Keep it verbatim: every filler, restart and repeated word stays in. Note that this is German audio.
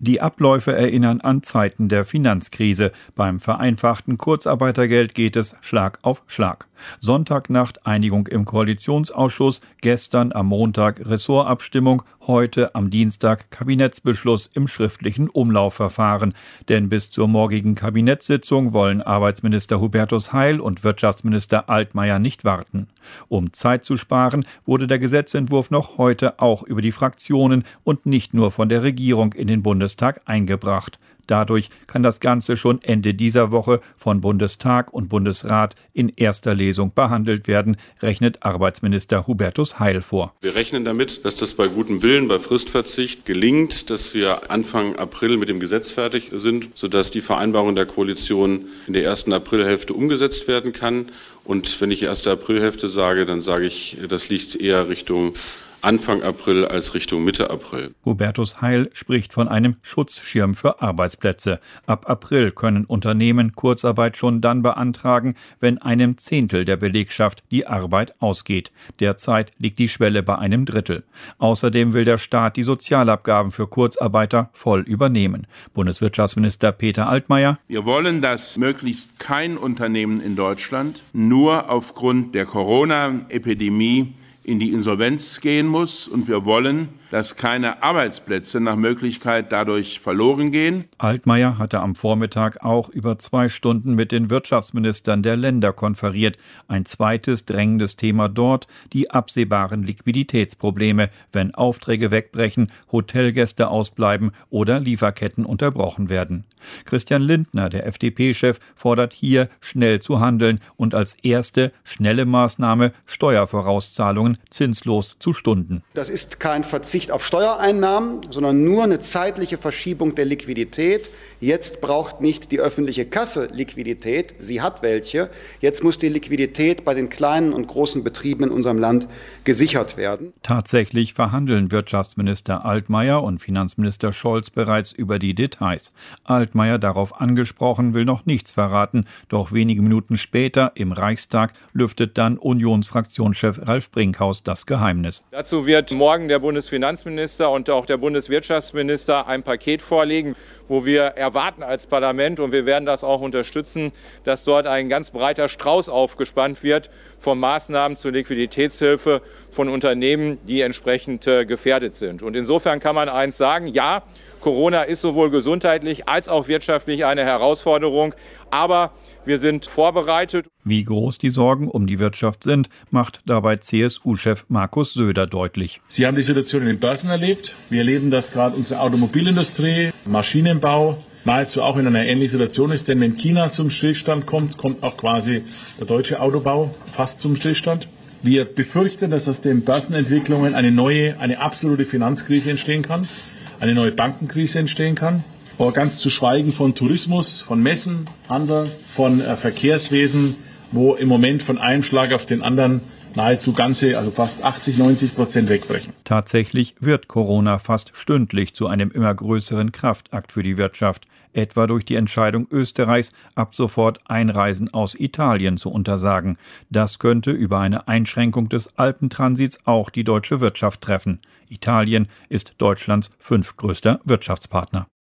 Die Abläufe erinnern an Zeiten der Finanzkrise. Beim vereinfachten Kurzarbeitergeld geht es Schlag auf Schlag. Sonntagnacht Einigung im Koalitionsausschuss, gestern am Montag Ressortabstimmung, heute am Dienstag Kabinettsbeschluss im schriftlichen Umlaufverfahren. Denn bis zur morgigen Kabinettssitzung wollen Arbeitsminister Hubertus Heil und Wirtschaftsminister Altmaier nicht warten. Um Zeit zu sparen, wurde der Gesetzentwurf noch heute auch über die Fraktionen und nicht nur von der Regierung in den Bundestag eingebracht. Dadurch kann das Ganze schon Ende dieser Woche von Bundestag und Bundesrat in erster Lesung behandelt werden, rechnet Arbeitsminister Hubertus Heil vor. Wir rechnen damit, dass das bei gutem Willen, bei Fristverzicht gelingt, dass wir Anfang April mit dem Gesetz fertig sind, sodass die Vereinbarung der Koalition in der ersten Aprilhälfte umgesetzt werden kann. Und wenn ich erste Aprilhälfte sage, dann sage ich, das liegt eher Richtung Anfang April als Richtung Mitte April. Hubertus Heil spricht von einem Schutzschirm für Arbeitsplätze. Ab April können Unternehmen Kurzarbeit schon dann beantragen, wenn einem Zehntel der Belegschaft die Arbeit ausgeht. Derzeit liegt die Schwelle bei einem Drittel. Außerdem will der Staat die Sozialabgaben für Kurzarbeiter voll übernehmen. Bundeswirtschaftsminister Peter Altmaier: Wir wollen, dass möglichst kein Unternehmen in Deutschland nur aufgrund der Corona-Epidemie in die Insolvenz gehen muss, und wir wollen, dass keine Arbeitsplätze nach Möglichkeit dadurch verloren gehen. Altmaier hatte am Vormittag auch über zwei Stunden mit den Wirtschaftsministern der Länder konferiert. Ein zweites drängendes Thema dort: die absehbaren Liquiditätsprobleme, wenn Aufträge wegbrechen, Hotelgäste ausbleiben oder Lieferketten unterbrochen werden. Christian Lindner, der F D P-Chef, fordert hier schnell zu handeln und als erste schnelle Maßnahme Steuervorauszahlungen zinslos zu stunden. Das ist kein Verzicht auf Steuereinnahmen, sondern nur eine zeitliche Verschiebung der Liquidität. Jetzt braucht nicht die öffentliche Kasse Liquidität, sie hat welche. Jetzt muss die Liquidität bei den kleinen und großen Betrieben in unserem Land gesichert werden. Tatsächlich verhandeln Wirtschaftsminister Altmaier und Finanzminister Scholz bereits über die Details. Altmaier, darauf angesprochen, will noch nichts verraten, doch wenige Minuten später im Reichstag lüftet dann Unionsfraktionschef Ralf Brinkhaus das Geheimnis. Dazu wird morgen der Bundesfinanzminister und auch der Bundeswirtschaftsminister ein Paket vorlegen, wo wir erwarten als Parlament, und wir werden das auch unterstützen, dass dort ein ganz breiter Strauß aufgespannt wird von Maßnahmen zur Liquiditätshilfe von Unternehmen, die entsprechend äh, gefährdet sind. Und insofern kann man eins sagen: Ja, Corona ist sowohl gesundheitlich als auch wirtschaftlich eine Herausforderung, aber wir sind vorbereitet. Wie groß die Sorgen um die Wirtschaft sind, macht dabei C S U-Chef Markus Söder deutlich. Sie haben die Situation in den Börsen erlebt. Wir erleben, dass gerade unsere Automobilindustrie, Maschinenbau nahezu auch in einer ähnlichen Situation ist. Denn wenn China zum Stillstand kommt, kommt auch quasi der deutsche Autobau fast zum Stillstand. Wir befürchten, dass aus den Börsenentwicklungen eine neue, eine absolute Finanzkrise entstehen kann, eine neue Bankenkrise entstehen kann. Aber ganz zu schweigen von Tourismus, von Messen, Handel, von äh, Verkehrswesen, wo im Moment von einem Schlag auf den anderen nahezu ganze, also fast achtzig, neunzig Prozent wegbrechen. Tatsächlich wird Corona fast stündlich zu einem immer größeren Kraftakt für die Wirtschaft, etwa durch die Entscheidung Österreichs, ab sofort Einreisen aus Italien zu untersagen. Das könnte über eine Einschränkung des Alpentransits auch die deutsche Wirtschaft treffen. Italien ist Deutschlands fünftgrößter Wirtschaftspartner.